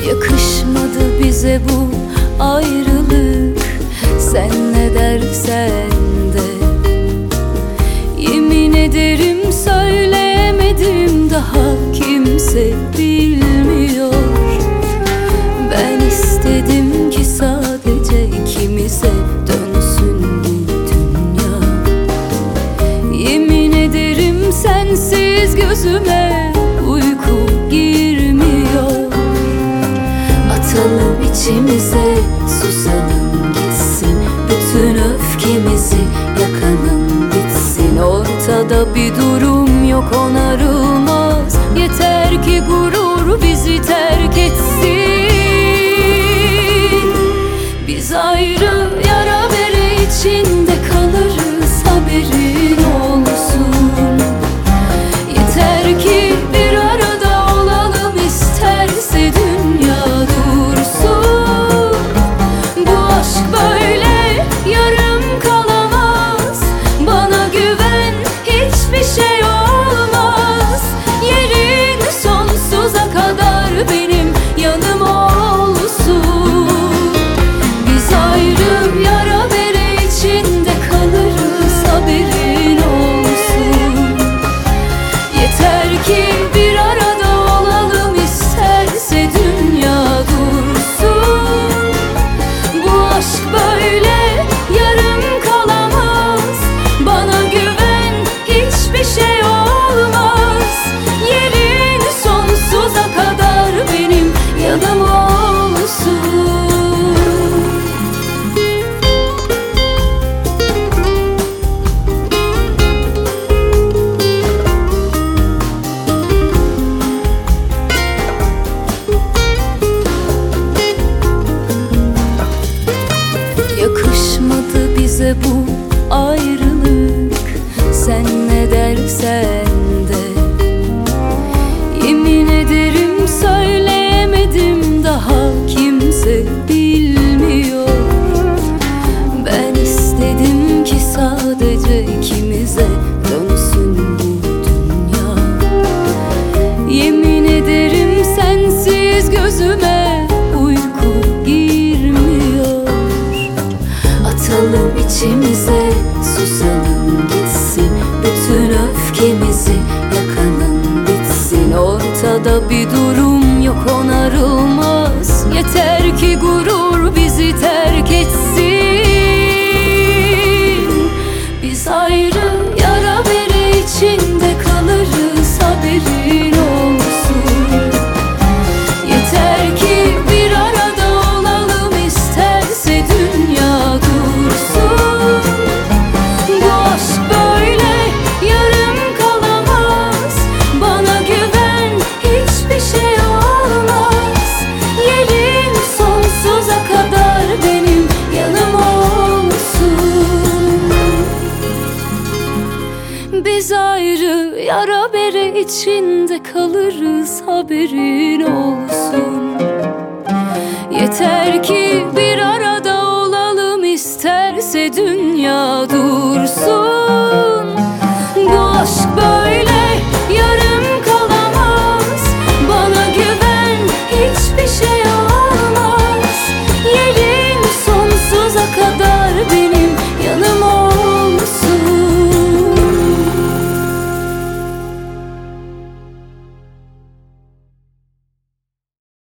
Yakışmadı bize bu ayrılık, sen ne dersen de. Yemin ederim söyleyemedim, daha kimse bilmiyor. Ben istedim ki sadece ikimize dönsün bu dünya. Yemin ederim sensiz gözüme uyku girmiyor. Atalım içimize, susalım gitsin, bütün öfkemizi yakalım bitsin. Ortada bir durum yok, onarılmaz. Yeter ki gurur bizi terk etsin. Biz ayrı yara bere içinde kalırız, haberin olsun. Yeter ki bir arada olalım, isterse dünya dursun. Bu aşk böyle yarım kalamaz, bana güven, hiçbir şey olmaz. Yerin sonsuza kadar benim yanım olsun. Biz ayrı yara bere içinde kalırız, haberin olsun. Yeter ki bir arada olalım, isterse dünya dursun. Bu aşk böyle yarım kalamaz, bana güven, hiçbir şey olmaz. Yerin sonsuza kadar benim yanım olsun. Yakışmadı bize bu ayrılık, sen ne dersen de. Yemin ederim söyleyemedim, daha kimse bilmiyor. Ben istedim ki sadece ikimize dönsün bu dünya. Yemin ederim sensiz gözüme uyku girmiyor. Atalım içimize, susalım gitsin, bütün öfkemizi yakalım bitsin. Ortada bir durum yok, onarılmaz. Yeter ki gurur bizi terk etsin. Biz ayrı yara bere içinde kalırız, haberin olsun. Yeter ki bir arada olalım, isterse dünya dursun. Bu aşk böyle yarım kalamaz, bana güven, hiçbir şey olmaz. Yerin sonsuza kadar benim yanım olsun. Biz ayrı yara bere içinde kalırız, haberin olsun.